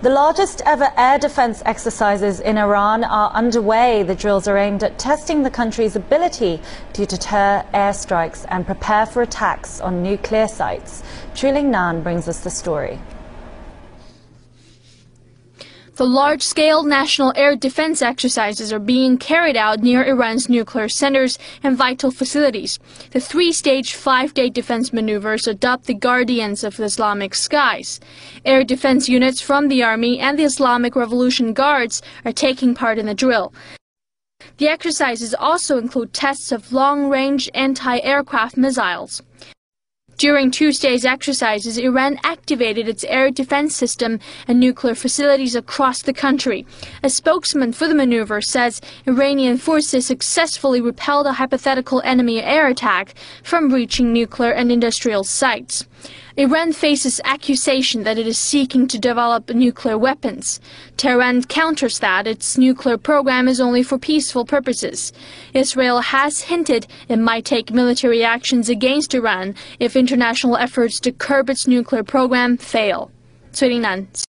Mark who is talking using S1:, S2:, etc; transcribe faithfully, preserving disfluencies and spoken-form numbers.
S1: The largest ever air defense exercises in Iran are underway. The drills are aimed at testing the country's ability to deter airstrikes and prepare for attacks on nuclear sites. Chuling Nan brings us the story.
S2: The large-scale national air defense exercises are being carried out near Iran's nuclear centers and vital facilities. The three-stage, five-day defense maneuvers adopt the guardians of the Islamic skies. Air defense units from the army and the Islamic Revolution Guards are taking part in the drill. The exercises also include tests of long-range anti-aircraft missiles. During Tuesday's exercises, Iran activated its air defense system and nuclear facilities across the country. A spokesman for the maneuver says Iranian forces successfully repelled a hypothetical enemy air attack from reaching nuclear and industrial sites. Iran faces accusation that it is seeking to develop nuclear weapons. Tehran counters that its nuclear program is only for peaceful purposes. Israel has hinted it might take military actions against Iran if international efforts to curb its nuclear program fail. Chuling Nan.